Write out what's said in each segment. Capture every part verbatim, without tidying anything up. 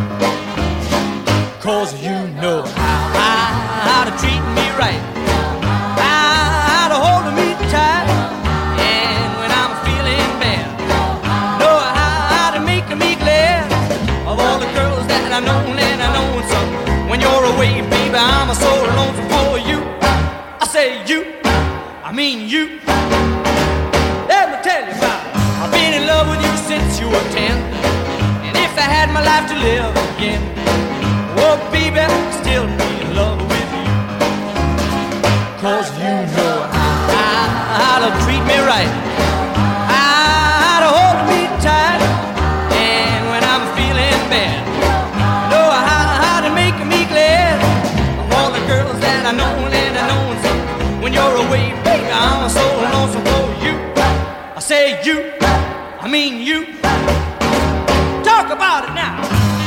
'Cause you know how, how to treat me right, how to hold me tight, and when I'm feeling bad, know how to make me glad. Of all the girls that I know and I know some, when you're away, baby, I'm a so lonesome for you. I say you, I mean you. Let me tell you about it. I've been in love with you since you were ten, and if I had my life to live again, oh, baby, I'd still be in love with you. 'Cause you know how, how to treat me right, how to hold me tight, and when I'm feeling bad, you know how, how to make me glad. Of all the girls that I know and I know some, when you're away, baby, I'm so lonesome for you. I say you, I mean you. Talk about it now.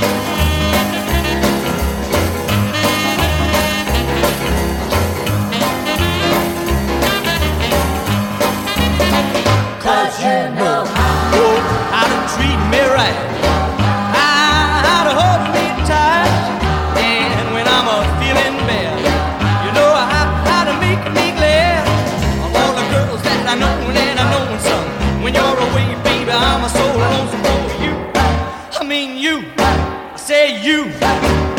'Cause you know how to treat me right, how to hold me tight, and when I'm a feeling bad, you know how, how to make me glad. Of all the girls that I know and I know some, when you're away, baby, I'm a so lonesome for you. I mean you, I say you.